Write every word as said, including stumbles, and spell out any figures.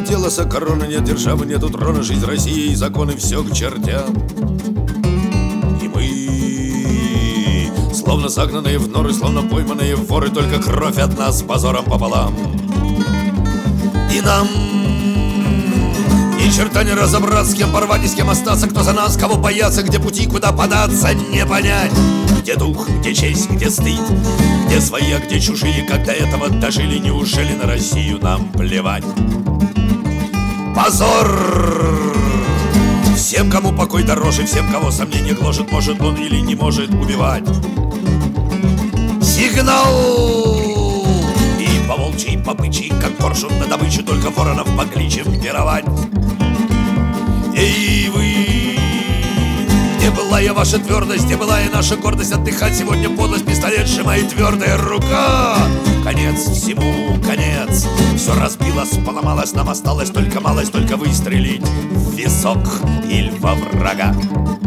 телоса короны, нет державы, нету трона, жизнь России и законы все к чертям. И мы, словно загнанные в норы, словно пойманные воры, только кровь от нас позором пополам. И нам ни черта не разобраться, с кем порвать и с кем остаться, кто за нас, кого бояться, где пути, куда податься, не понять. Где дух, где честь, где стыд, где свои, а где чужие, как до этого дожили, неужели на Россию нам плевать? Позор! Всем, кому покой дороже, всем, кого сомнение гложет, может он или не может убивать. Сигнал! И по волчьи, по бычьи, как коршун на добычу, только воронов покличем пировать. Эй, вы! Где была я ваша твердость, где была и наша гордость? Отдыхать сегодня подлость, пистолет сжимает твердая рука. Конец всему, конец. Все разбилось, поломалось, нам осталось только малость, только выстрелить в висок или во врага.